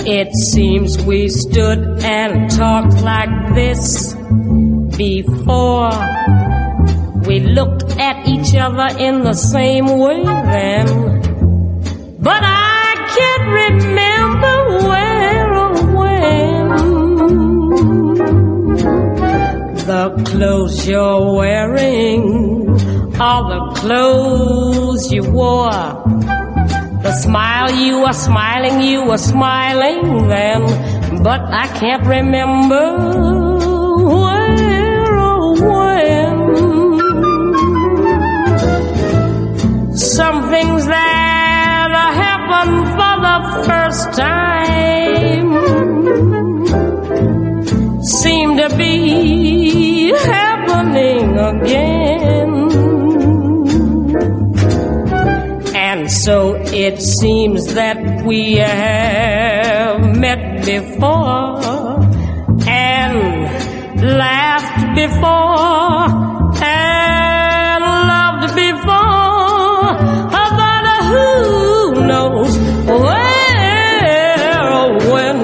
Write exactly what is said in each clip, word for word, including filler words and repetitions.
It seems we stood and talked like this before. We looked at each other in the same way then, but I can't remember where or when. The clothes you're wearing are the clothes you wore. The smile you were smiling, you were smiling then, but I can't remember where or when. Some things that happen for the first time seem to be happening again. And so it seems that we have met before and laughed before and loved before, but who knows where or when.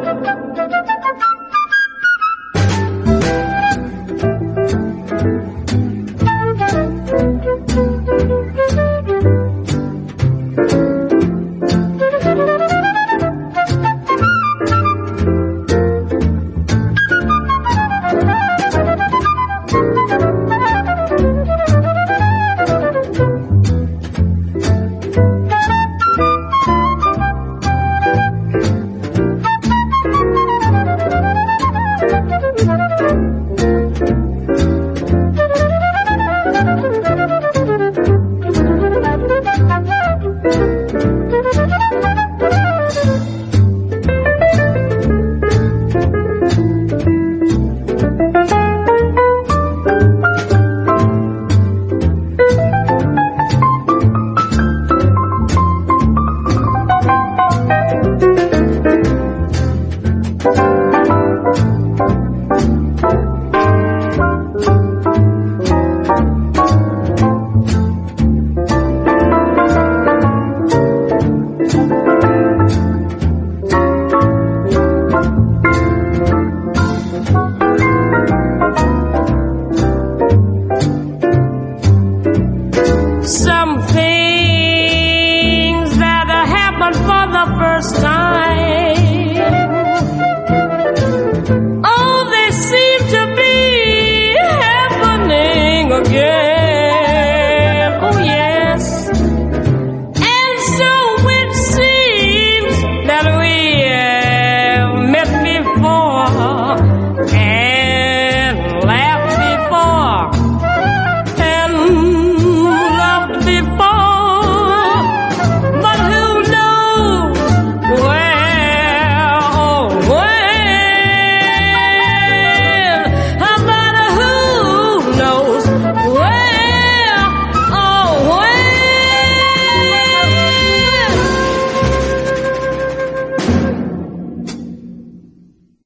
Some things that happen for the first time, oh, they seem to be happening again.